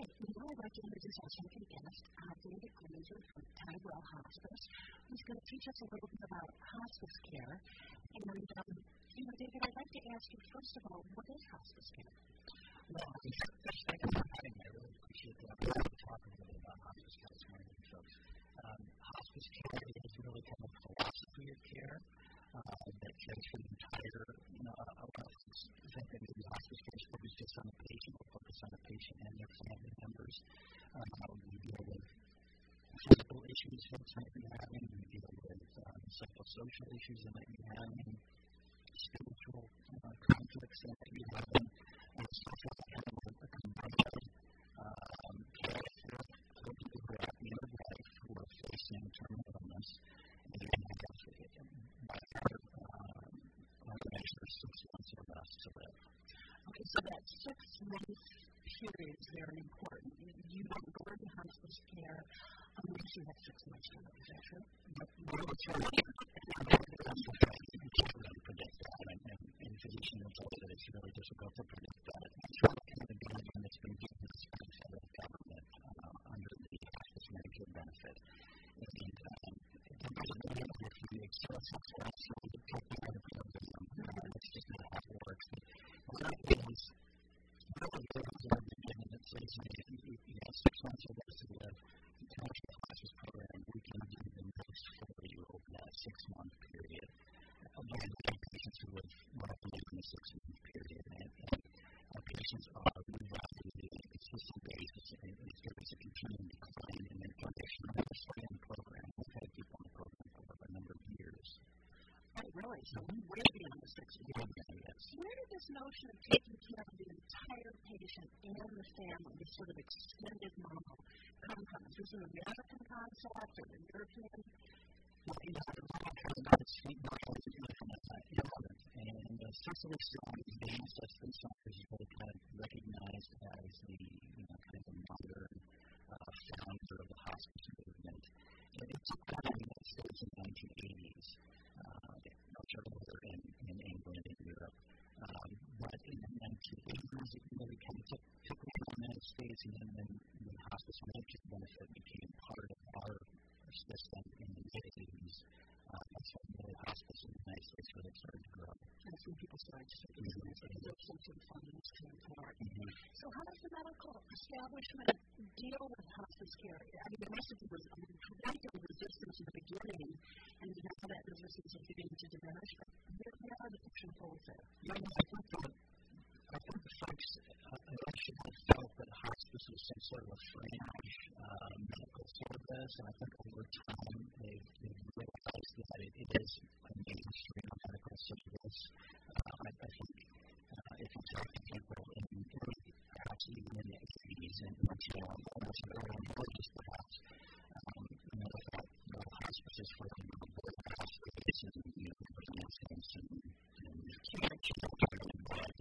Now I'd like to introduce our second guest, David Glazer from Tidewell Hospice, who's going to teach us a little bit about hospice care. And, David, I'd like to ask you, first of all, what is hospice care? Well, first, thank you for having me. I really appreciate the opportunity to talk a little bit about hospice care this morning, folks. Hospice care is really kind of a philosophy of care that cares for the entire, a lot of folks think that maybe hospice care is focused just on the patient or focused on the patient and their family members. We deal with physical issues folks might be having. We deal with psychosocial issues they might be having, spiritual conflicts that might be having. Stuff like kind of a combined care for people who are at the end of life who are facing terminal illness. And they have, by our measures, 6 months or less to live. Okay, so that 6-month period is very important. You don't go into hospice care unless you have 6 months to live. Is that true? Well, it's really you can't really predict that, and physicians will tell you that it's really difficult to predict that. It's really kind of a guideline that's been given to us by the federal government under the hospice Medicare benefit. And it doesn't really matter if you excel successful, you take care of them. It's just not how it works. But one of the things really good is in the beginning that says you have 6 months or less to live, you come to the hospice program, we can do the most for you over that 6-month period. Again, we have patients who live well within the 6-month period, and our patients are moved out to the consistent basis, and there is a continuing decline in their condition. We're starting the program. We've had people in the program for a number of years. Oh, really? So way beyond the 6 months. Yes. Where did this notion of taking care of the entire patient and the family, this sort of extended model, come from? Is this an American concept or a European? Well, the model comes about its feet model is really from England. And Cecily Strong is the ancestor is really kind of recognized as the kind of the modern founder of the hospice movement. And it took place in the United States in the 1980s, much earlier in England and Europe. But in the 1980s, it really kind of took over in the United States, and then the hospice Medicare benefit became part of our system in the mid-80s. That's when the hospice in the United States really started to grow. That's when people started to take addiction to the fundings came forward. So how does the medical establishment deal with hospice care? I mean, the message was preventing resistance in the beginning, and now that resistance is beginning to diminish. Where are the push and pulls there? I think the folks actually have felt that hospice was some sort of a fringe medical service, and I think over time they've realized that it is a mainstream medical service. I think if you talk to people in perhaps even in the 80s and almost early 90s perhaps, that hospice is for the hospice and incidents and care children and blood.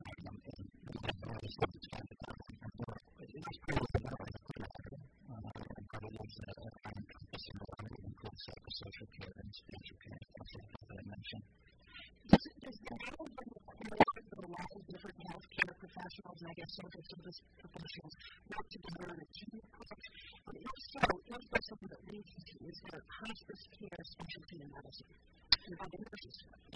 Social care and spiritual care, that I mentioned. Does the model require that a lot of different healthcare professionals, and I guess social service professionals, work together in a team approach? And if so, is there something that leads to? Is there hospice care specialty in medicine? And about the nurses?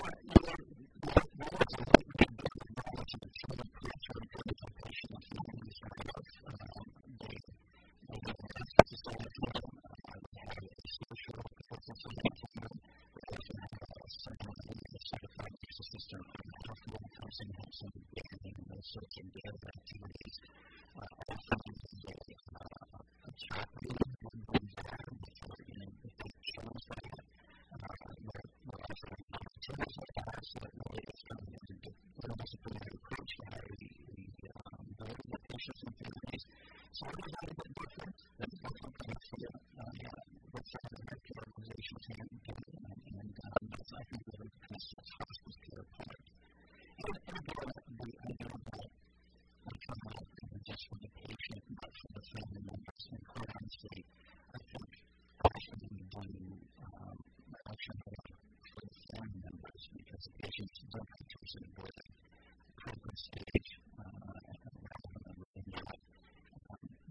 Sorts of daily activities. Often a child moves out before if they chose that. We're offering opportunities like that, so it really is coming into the multidisciplinary approach to how we build the patients and families. So it is a little bit different than what kind of what some of the healthcare organizations have done, and that's, I think, really kind of sets hospice care apart. And I know that just for the patient, but for the family members. And quite honestly, I think often we've done actually for the family members because the patients don't have to receive work at the program stage and rather than that.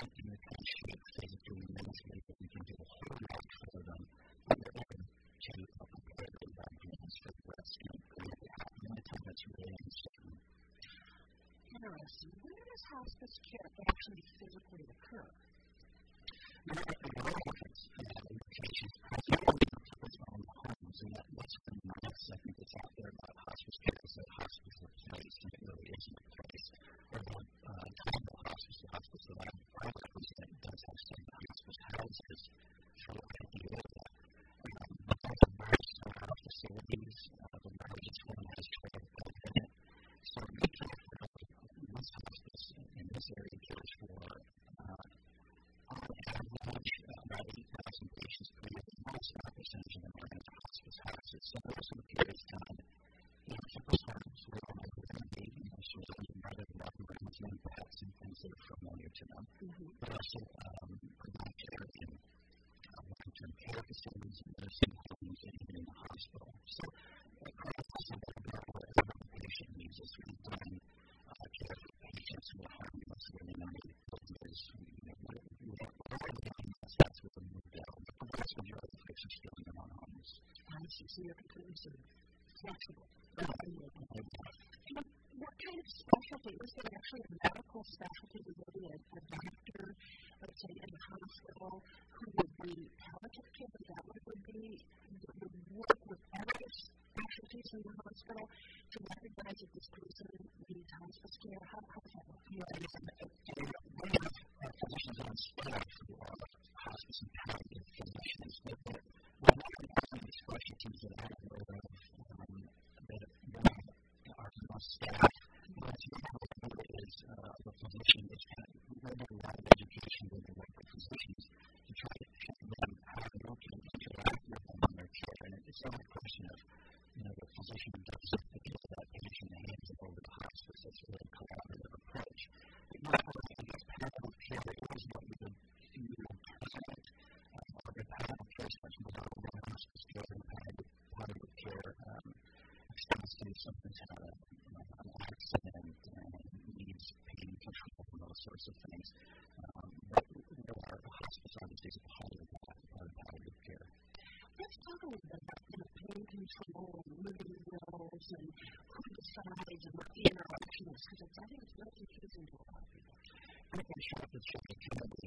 interesting. Where does hospice care actually physically occur? There are a lot of different locations. Primarily in people's own homes, and that's one of the myths I think that's out there about hospice care is that hospice is a place, and it really isn't a place. Or the kind of hospice, the hospice that I represent, does have some hospice houses for the area. But those are very small facilities. The largest one has 12 beds in it. So we care for this hospice in this area cares for on average, about 8,000 patients per year. A very small percentage of them are in hospice houses. So most of the care is done in people's homes where all they're going to be, sort of rather than walking around doing pets and things that are familiar to them. But also provide care in long-term care facilities and nursing homes and even in the hospital. So across the board, whatever the patient needs is really done care for patients who are harmless, where they know that there's that's what the move down. But the vast majority of patients still in their own homes. I see. So you're completely sort of flexible. What kind of specialty? Is there actually a medical specialty? Would there be a doctor, let's say, in the hospital who would be palliative care? Is that what it would be? Would work with other specialties in the hospital to recognize that this person needs hospice care? How does that work? We have physicians on staff who are hospice and palliative physicians. But one of the specialties that I know of that are on staff, what's really is the physician is kind of a lot of education with the local physicians to try to show them how they can interact with them in their care. And it's not a question of, the physician does something to that patient and hands it over to hospice. That's really a collaborative approach. But I guess palliative care is what we would present. Our palliative care is much more than hospice care, and palliative care extends to something's had an accident and needs pain control and those sorts of things. But our hospice obviously is a part of that, part of palliative care. Let's talk a little bit about pain control and living wills and who decides and what the interaction is, because I think it's very confusing to a lot of people. I think I'm sure it's just the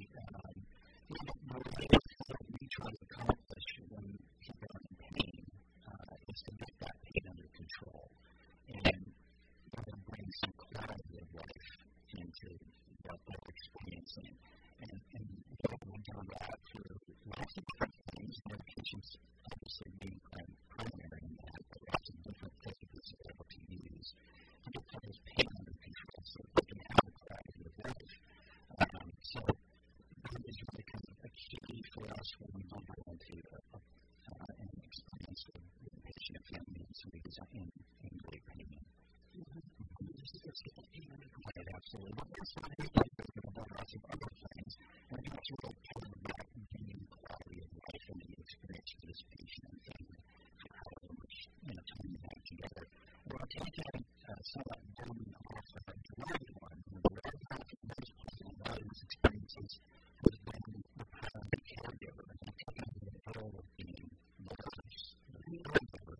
way that we try to accomplish when people are in pain is to get that pain under control and bring some quality of life into what they're experiencing. And we've done that through lots of different things. Medications obviously being primary in that, but lots of different therapies are able to use to get people's pain under control so that they can have a quality of life. So that is really kind of a key for us when we go into an experience with the patient and family and somebody who's in great pain. Right, absolutely. But that's not anything that we're going to do lots of other things. And that's really part of that gaining quality of life and the experience for this patient and family for however much time you have together. We're taking some of that burden off of a direct one. The other part of those positive values experiences has been the primary caregiver and taking the role of being the caregiver.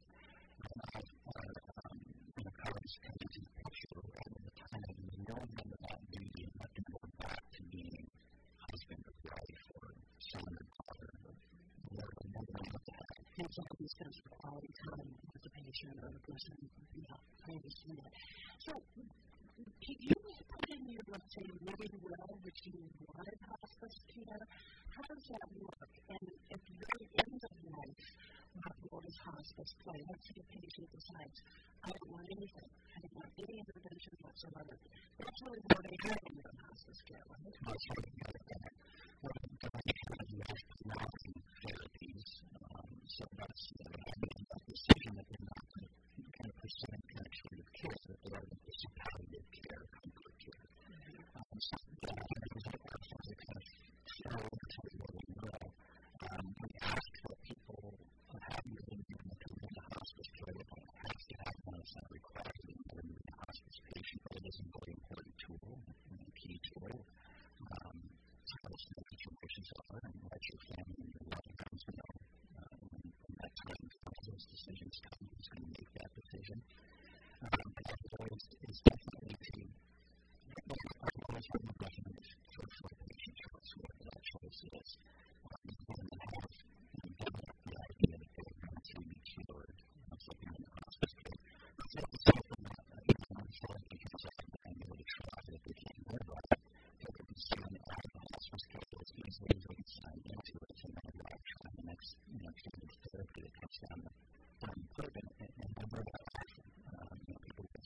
Colleagues come into the picture all the time and know them about duty and let them go back to being husband or wife or son or daughter or whatever they want to have. And some of these comes for quality time with the patient or the person previous to that. So, can you put in your, let's say, living will, which you wanted hospice care? How does that work? And at the very end of life, what does hospice play? Let's say a patient decides, I don't want anything. I don't want any intervention whatsoever. That's really where they have in their hospice care, right? That's right. Well, they have life-prolonging therapies. So that's a decision that they're not going to pursue connected care, that they are going to pursue palliative care, comfort care. So that is a question that kind of flow into the living will. We ask that people have living in the hospice care. They don't have to have one. It's not required to be in the hospice patient, but it is a very important tool and a key tool to help us know what your emotions are and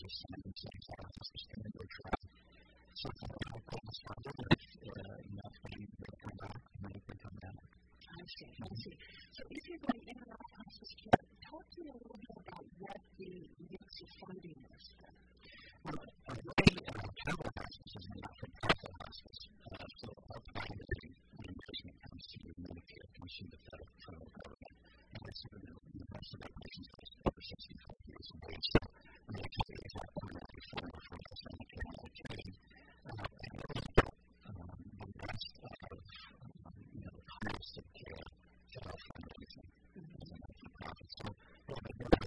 the same hospice can go try something that will call us further if that's when they come back, and they can come back. I see. So if you're going in and out of hospice care, talk to me a little bit about what the mix of funding is. Well, a way travel hospice is a not-for-profit hospice. So ultimately, the reimbursement comes to the Medicare Commission, the federal government. And it's most of our patients are over 65 years of age. So Medicare is our primary form of Medicare and Medicaid. And really, the rest of the cost of care federal fundraising is a not-for-profit. So we're going to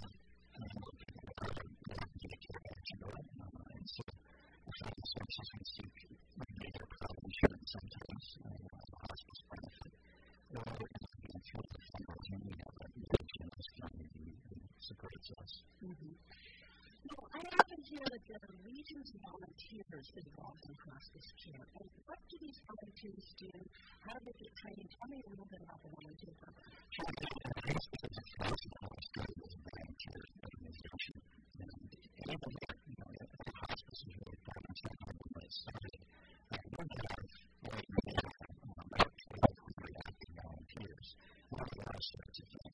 Medicare eligible. And so the federal services can seek Medicare private insurance sometimes as a hospice benefit. Or through the fundraising, we know that religion is funding and supports us. Well, I often hear that there are legions of volunteers involved in hospice care. And what do these volunteers do? How do they get trained? Tell me a little bit about the volunteer program. Sure. The hospice is a first started as a volunteer organization. And even the hospice is really volunteer when it started. We have right now about 1,200 active volunteers. One of our sorts of things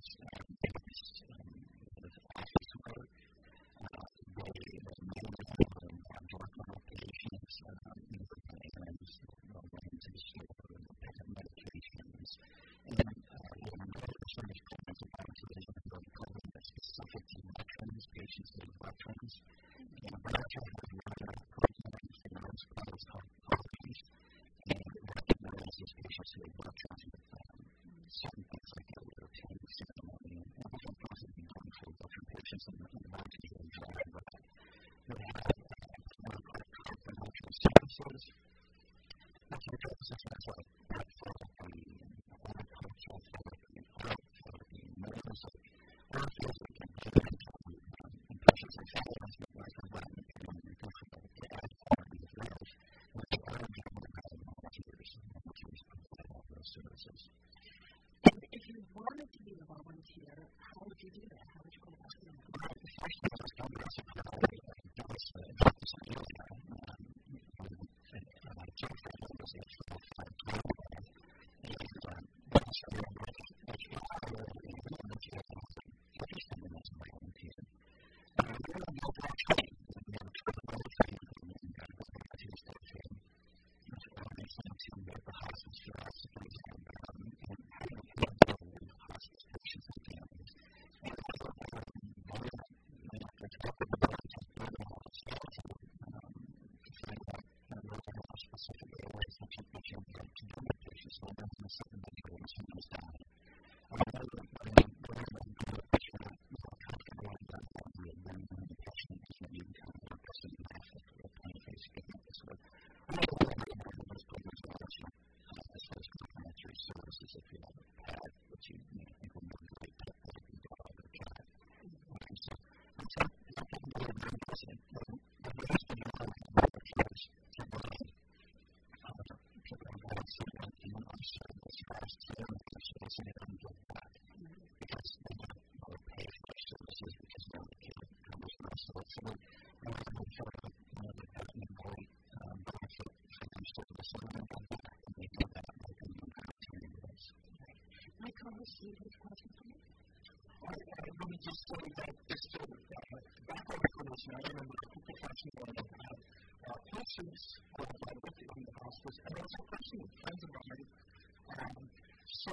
is office work. They mainly on patients, errands, going to the store, and pick up medications. And another sort of programs of volunteers are going to program that's specific to veterans, patients that are veterans. And volunteers have run programs in those programs called programs, and recognize these patients who are veterans with certain things like the liver tank ceremony and different things that we do for veteran patients and volunteers that drive that. We have confidential services. That's what services like art therapy, horticultural therapy, art therapy, music, all things that can get into patients and families that like a lot of difficult to add therapy as well, which are generally by volunteers. Volunteers provide all those services. And if you wanted to be a volunteer, how would you do that? How would you go about doing that? Well, the first thing is going to be supported by Doris Amelia. Jennifer was a full-time program, and that's where we actually hired a volunteer interested in this volunteer. We were in overall training. We have a 12-month training and volunteers that train. It's linked to the hospice for us, for example, and how to deal with hospice patients and families. And also, to talk about just building all the skills to find out more specific areas that you would like to do with patients. So that's something that you're going to use down. I know that when you're a patient, you're comfortable with that, you're learning the patient, and you can kind of person in office or plain face getting this with. We know that those programs are also as far as complementary services if you have a pet, which you think will be a great pet that you can dog or cat. So that's something really very important. The rest of the volunteers to provide someone in our service for us to learn the service and then give back. Because they don't pay for our services because Medicare covers most of it. So we want to make sure that they've got a great benefit for their service and then give back. And they do that by being volunteering with us. My co-host, do you have a question for me? Let me just say that just to background information, I remember a couple of times when I had patients with in the hospice, and also personal friends of mine. So,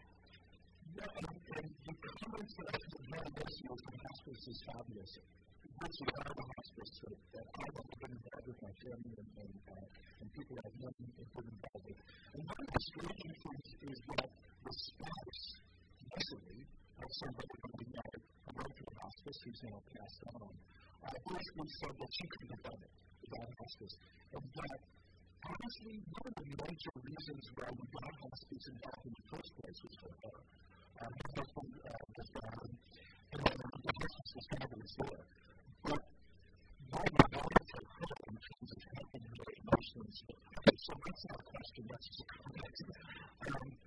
and the comments that I had listeners in hospice is fabulous. Virtually all the hospice that I've been involved with my family and people I've known have been involved with. And one of the striking things is that the spouse, usually, of somebody who we know went to the hospice who's now passed on, basically said that she couldn't have done it without hospice. And that, honestly, one of the major reasons why we got hospice involved in the first place was for her. Her husband was gone, and the hospice was fabulous there. But why we got it for her in terms of helping her emotionally. Okay, so that's not a question, that's just a comment.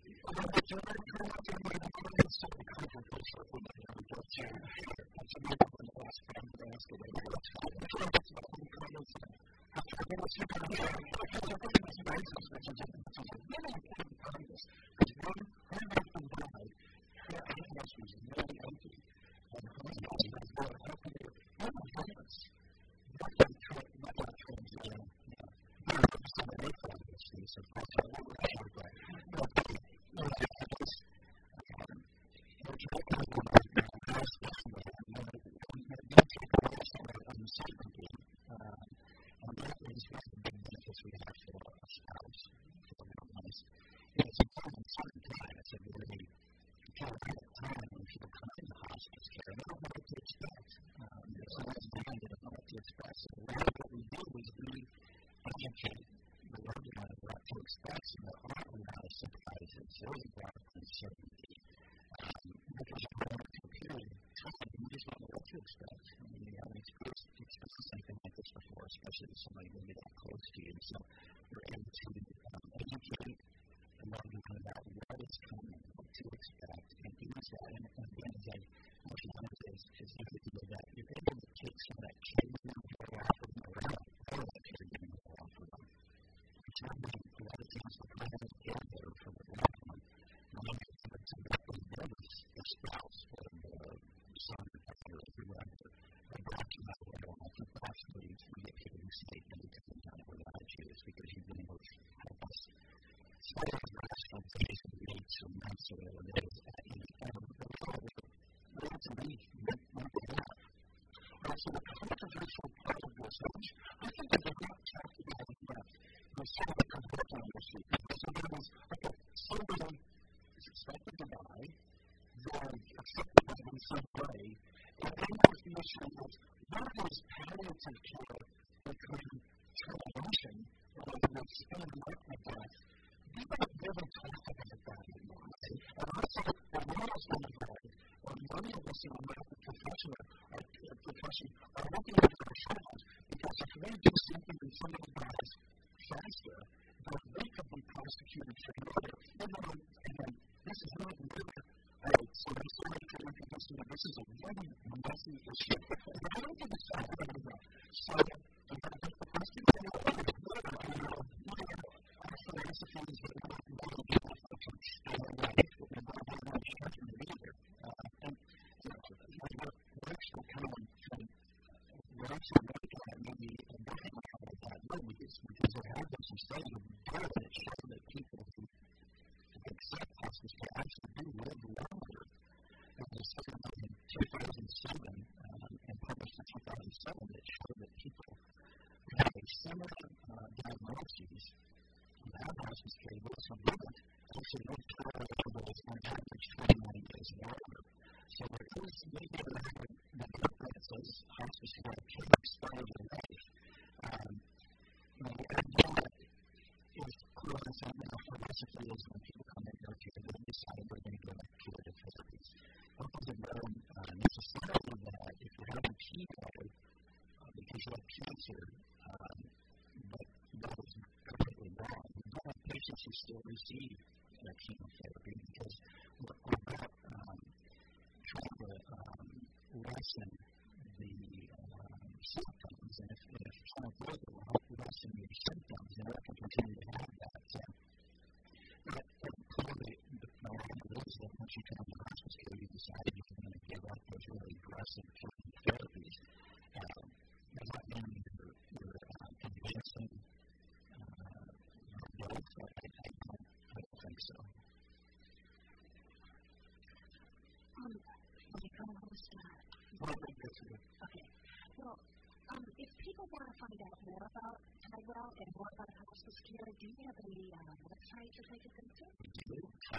If people want to find out more about Tidewell and more about hospice care, do you have any websites that they could go to? We do.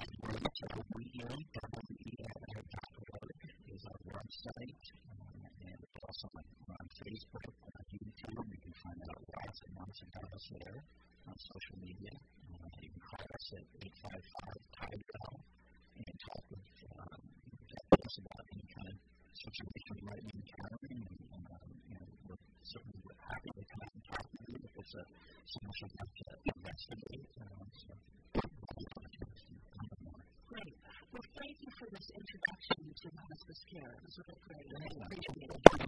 Tidewell.org is our website, and also on Facebook, YouTube. You can find out lots and lots about us there on social media. You can call us at 855-TIDEWELL and talk with us about any kind of situation you might be encountering, and we're certainly happy to come out and talk with you if it's a solution you have to investigate. really great. I appreciate it.